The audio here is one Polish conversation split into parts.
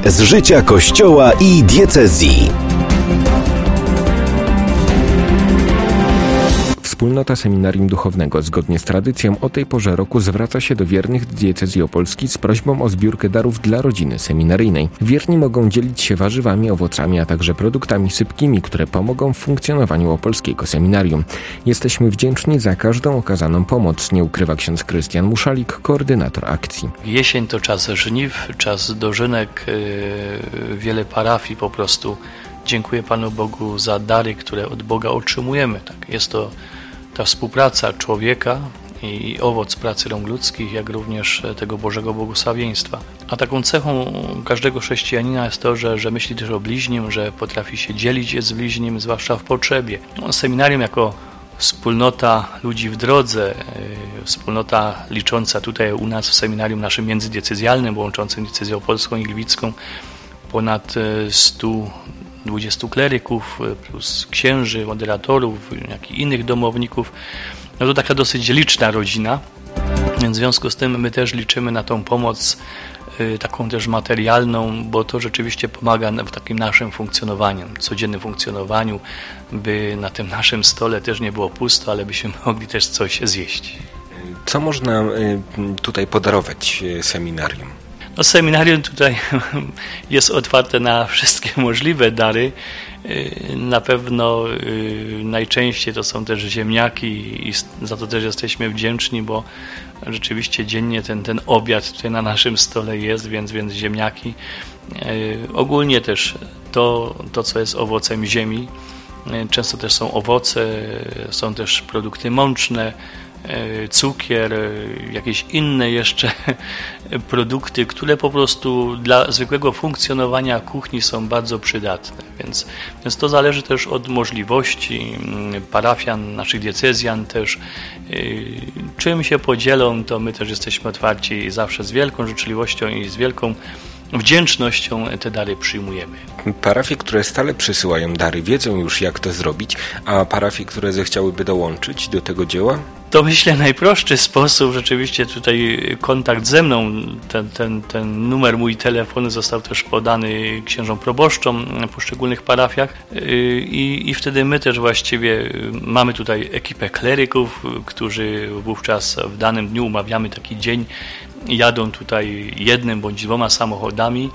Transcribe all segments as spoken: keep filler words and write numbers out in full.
z życia Kościoła i diecezji. Wspólnota Seminarium Duchownego zgodnie z tradycją o tej porze roku zwraca się do wiernych diecezji opolskiej z prośbą o zbiórkę darów dla rodziny seminaryjnej. Wierni mogą dzielić się warzywami, owocami, a także produktami sypkimi, które pomogą w funkcjonowaniu opolskiego seminarium. Jesteśmy wdzięczni za każdą okazaną pomoc, nie ukrywa ksiądz Krystian Muszalik, koordynator akcji. Jesień to czas żniw, czas dożynek, wiele parafii po prostu dziękuję Panu Bogu za dary, które od Boga otrzymujemy. Tak, jest to ta współpraca człowieka i owoc pracy rąk ludzkich, jak również tego Bożego błogosławieństwa. A taką cechą każdego chrześcijanina jest to, że, że myśli też o bliźnim, że potrafi się dzielić z bliźnim, zwłaszcza w potrzebie. No, seminarium jako wspólnota ludzi w drodze, wspólnota licząca tutaj u nas w seminarium naszym międzydiecezjalnym, łączącym diecezję opolską i gliwicką, ponad stu dwudziestu kleryków, plus księży, moderatorów, jak i innych domowników. No to taka dosyć liczna rodzina, więc w związku z tym my też liczymy na tą pomoc y, taką też materialną, bo to rzeczywiście pomaga w takim naszym funkcjonowaniu, codziennym funkcjonowaniu, by na tym naszym stole też nie było pusto, ale byśmy mogli też coś zjeść. Co można y, tutaj podarować seminarium? No, seminarium tutaj jest otwarte na wszystkie możliwe dary. Na pewno najczęściej to są też ziemniaki i za to też jesteśmy wdzięczni, bo rzeczywiście dziennie ten, ten obiad tutaj na naszym stole jest, więc, więc ziemniaki. Ogólnie też to, to, co jest owocem ziemi. Często też są owoce, są też produkty mączne, cukier, jakieś inne jeszcze produkty, które po prostu dla zwykłego funkcjonowania kuchni są bardzo przydatne. Więc, więc to zależy też od możliwości parafian, naszych diecezjan też. Czym się podzielą, to my też jesteśmy otwarci zawsze z wielką życzliwością i z wielką wdzięcznością te dary przyjmujemy. Parafie, które stale przysyłają dary, wiedzą już, jak to zrobić, a parafie, które zechciałyby dołączyć do tego dzieła? To myślę najprostszy sposób, rzeczywiście tutaj kontakt ze mną, ten, ten, ten numer mój telefonu został też podany księżom proboszczom w poszczególnych parafiach i, i wtedy my też właściwie mamy tutaj ekipę kleryków, którzy wówczas w danym dniu umawiamy taki dzień, jadą tutaj jednym bądź dwoma samochodami.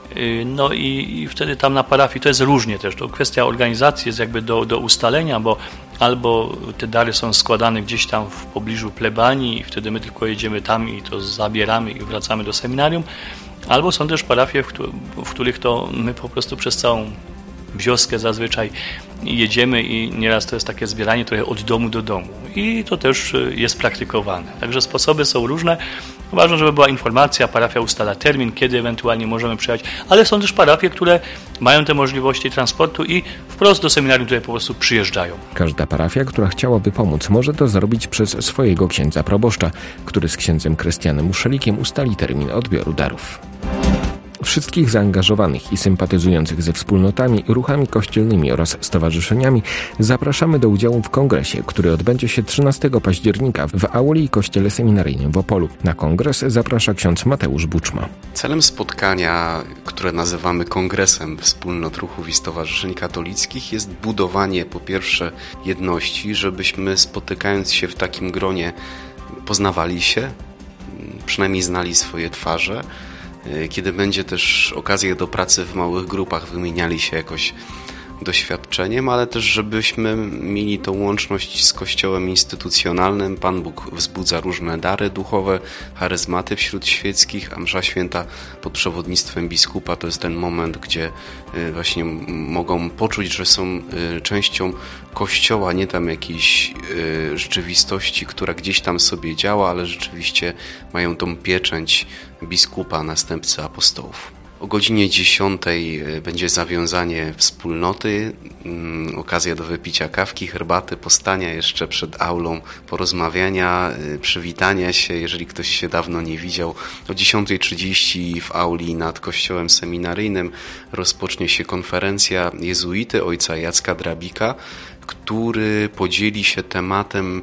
No i, i wtedy tam na parafii to jest różnie też. To kwestia organizacji jest jakby do, do ustalenia, bo albo te dary są składane gdzieś tam w pobliżu plebanii i wtedy my tylko jedziemy tam i to zabieramy i wracamy do seminarium, albo są też parafie, w, w których to my po prostu przez całą wioskę zazwyczaj jedziemy i nieraz to jest takie zbieranie trochę od domu do domu i to też jest praktykowane. Także sposoby są różne. Ważne, żeby była informacja, parafia ustala termin, kiedy ewentualnie możemy przyjechać, ale są też parafie, które mają te możliwości transportu i wprost do seminarium tutaj po prostu przyjeżdżają. Każda parafia, która chciałaby pomóc, może to zrobić przez swojego księdza proboszcza, który z księdzem Krystianem Muszelikiem ustali termin odbioru darów. Wszystkich zaangażowanych i sympatyzujących ze wspólnotami, ruchami kościelnymi oraz stowarzyszeniami zapraszamy do udziału w kongresie, który odbędzie się trzynastego października w auli i kościele seminaryjnym w Opolu. Na kongres zaprasza ksiądz Mateusz Buczma. Celem spotkania, które nazywamy Kongresem Wspólnot Ruchów i Stowarzyszeń Katolickich, jest budowanie po pierwsze jedności, żebyśmy spotykając się w takim gronie poznawali się, przynajmniej znali swoje twarze. Kiedy będzie też okazja do pracy w małych grupach, wymieniali się jakoś doświadczeniem, ale też żebyśmy mieli tą łączność z Kościołem instytucjonalnym. Pan Bóg wzbudza różne dary duchowe, charyzmaty wśród świeckich, a msza święta pod przewodnictwem biskupa to jest ten moment, gdzie właśnie mogą poczuć, że są częścią Kościoła, nie tam jakiejś rzeczywistości, która gdzieś tam sobie działa, ale rzeczywiście mają tą pieczęć biskupa, następcy apostołów. O godzinie dziesiątej będzie zawiązanie wspólnoty, okazja do wypicia kawki, herbaty, postania jeszcze przed aulą, porozmawiania, przywitania się, jeżeli ktoś się dawno nie widział. O dziesiątej trzydzieści w auli nad kościołem seminaryjnym rozpocznie się konferencja jezuity ojca Jacka Drabika, który podzieli się tematem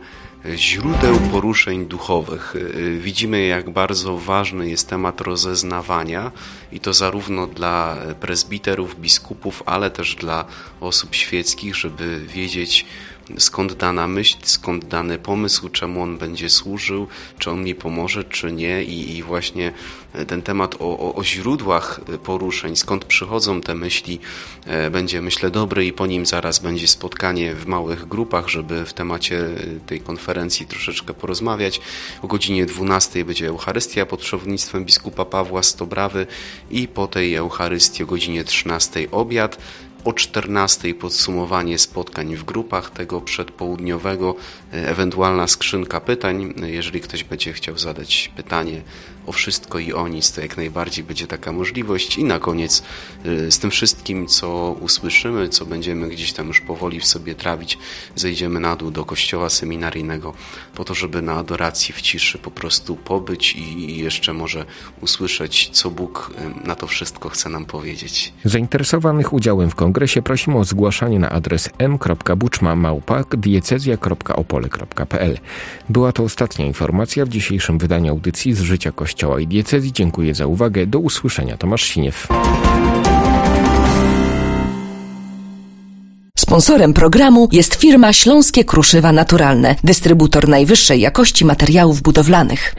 źródeł poruszeń duchowych. Widzimy, jak bardzo ważny jest temat rozeznawania i to zarówno dla prezbiterów, biskupów, ale też dla osób świeckich, żeby wiedzieć, skąd dana myśl, skąd dany pomysł, czemu on będzie służył, czy on mi pomoże, czy nie. I, i właśnie ten temat o, o, o źródłach poruszeń, skąd przychodzą te myśli, będzie, myślę, dobry i po nim zaraz będzie spotkanie w małych grupach, żeby w temacie tej konferencji troszeczkę porozmawiać. O godzinie dwunastej będzie Eucharystia pod przewodnictwem biskupa Pawła Stobrawy i po tej Eucharystii o godzinie trzynastej obiad. O czternastej podsumowanie spotkań w grupach tego przedpołudniowego, ewentualna skrzynka pytań. Jeżeli ktoś będzie chciał zadać pytanie o wszystko i o nic, to jak najbardziej będzie taka możliwość. I na koniec z tym wszystkim, co usłyszymy, co będziemy gdzieś tam już powoli w sobie trawić, zejdziemy na dół do kościoła seminaryjnego po to, żeby na adoracji w ciszy po prostu pobyć i jeszcze może usłyszeć, co Bóg na to wszystko chce nam powiedzieć. Zainteresowanych udziałem w kongresie prosimy o zgłaszanie na adres m kropka buczma małpa diecezja kropka opole kropka p l. Była to ostatnia informacja w dzisiejszym wydaniu audycji z życia Kościoła i diecezji. Dziękuję za uwagę. Do usłyszenia. Tomasz Siniew. Sponsorem programu jest firma Śląskie Kruszywa Naturalne, dystrybutor najwyższej jakości materiałów budowlanych.